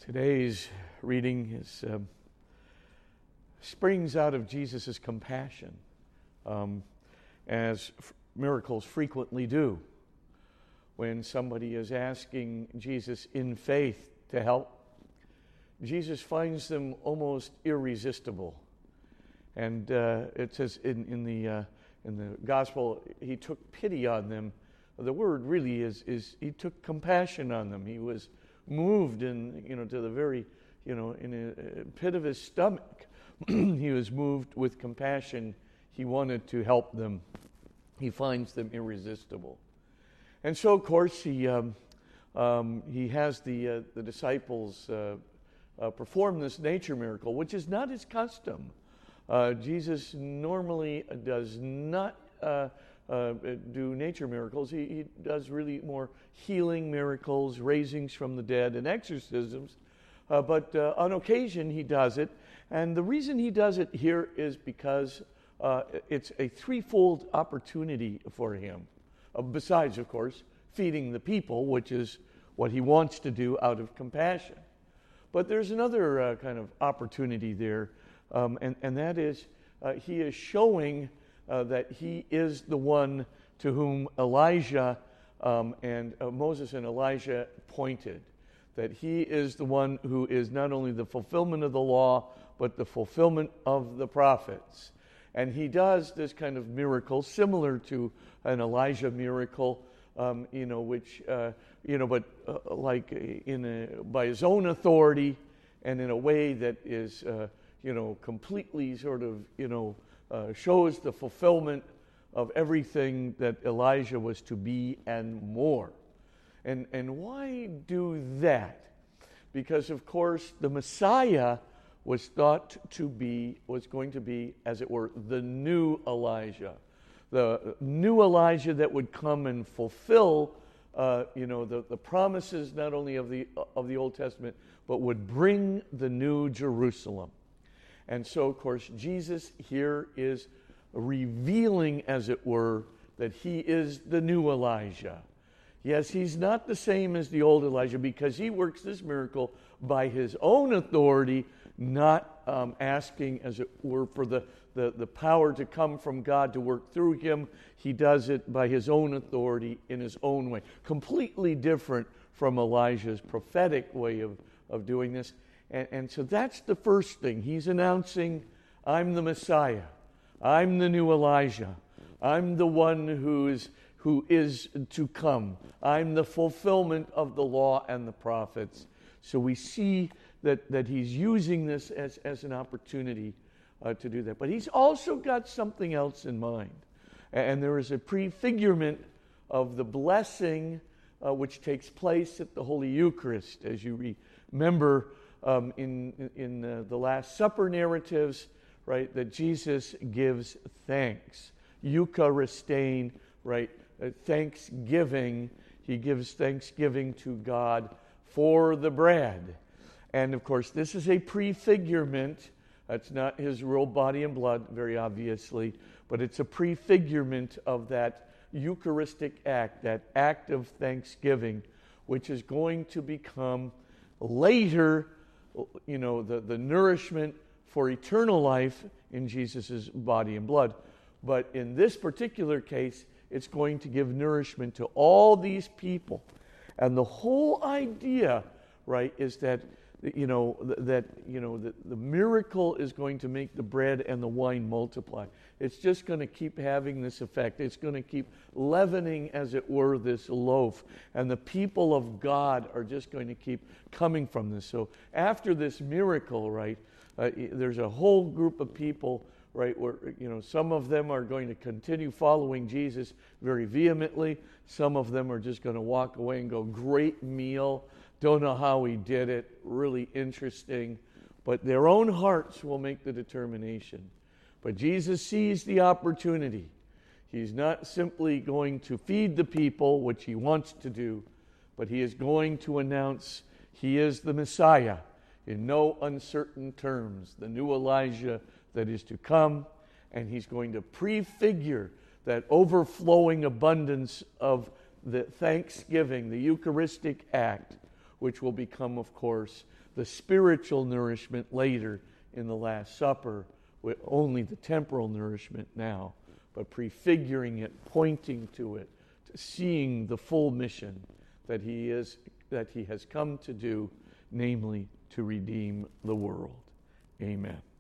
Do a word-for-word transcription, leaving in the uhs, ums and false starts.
Today's reading is um, springs out of Jesus' compassion, um, as f- miracles frequently do. When somebody is asking Jesus in faith to help, Jesus finds them almost irresistible. And uh, it says in, in the uh, in the gospel, he took pity on them. The word really is is he took compassion on them. He was moved in, you know, to the very, you know, in a pit of his stomach. He was moved with compassion. He wanted to help them. He finds them irresistible. And so, of course, he um, um, he has the uh, the disciples uh, uh, perform this nature miracle, which is not his custom. Uh, Jesus normally does not uh, uh, do nature miracles. He, he does really more healing miracles, raisings from the dead, and exorcisms. Uh, but uh, on occasion he does it. And the reason he does it here is because uh, it's a threefold opportunity for him. Uh, besides, of course, feeding the people, which is what he wants to do out of compassion. But there's another uh, kind of opportunity there, um, and, and that is uh, he is showing uh, that he is the one to whom Elijah um, and uh, Moses and Elijah pointed, that he is the one who is not only the fulfillment of the law, but the fulfillment of the prophets. And he does this kind of miracle similar to an Elijah miracle, um, you know, which, uh, you know, but uh, like in a, by his own authority and in a way that is, uh, you know, completely sort of, you know, uh, shows the fulfillment of everything that Elijah was to be and more. And and why do that? Because, of course, the Messiah was thought to be, was going to be, as it were, the new Elijah. The new Elijah that would come and fulfill, uh, you know, the, the promises not only of the of the Old Testament, but would bring the new Jerusalem. And so, of course, Jesus here is revealing, as it were, that he is the new Elijah. Yes, he's not the same as the old Elijah because he works this miracle by his own authority, not um, asking, as it were, for the, the, the power to come from God to work through him. He does it by his own authority in his own way. Completely different from Elijah's prophetic way of, of doing this. And, and so that's the first thing. He's announcing, I'm the Messiah. I'm the new Elijah. I'm the one who is who is to come. I'm the fulfillment of the law and the prophets. So we see that, that he's using this as, as an opportunity uh, to do that. But he's also got something else in mind. And there is a prefigurement of the blessing uh, which takes place at the Holy Eucharist. As you remember um, in, in uh, the Last Supper narratives, right, that Jesus gives thanks. Eucharistein, right, uh, thanksgiving. He gives thanksgiving to God for the bread. And of course, this is a prefigurement. That's not his real body and blood, very obviously, but it's a prefigurement of that Eucharistic act, that act of thanksgiving, which is going to become later, you know, the, the nourishment for eternal life in Jesus' body and blood. But in this particular case, it's going to give nourishment to all these people. And the whole idea, right, is that, you know, that, you know, the, the miracle is going to make the bread and the wine multiply. It's just going to keep having this effect. It's going to keep leavening, as it were, this loaf. And the people of God are just going to keep coming from this. So after this miracle, right, uh, there's a whole group of people, right, where, you know, some of them are going to continue following Jesus very vehemently. Some of them are just going to walk away and go, great meal. Don't know how he did it. Really interesting. But their own hearts will make the determination. But Jesus sees the opportunity. He's not simply going to feed the people, which he wants to do, but he is going to announce he is the Messiah in no uncertain terms, the new Elijah that is to come, and he's going to prefigure that overflowing abundance of the thanksgiving, the Eucharistic act, which will become, of course, the spiritual nourishment later in the Last Supper, with only the temporal nourishment now, but prefiguring it, pointing to it, to seeing the full mission that he is that he has come to do, namely to redeem the world. Amen.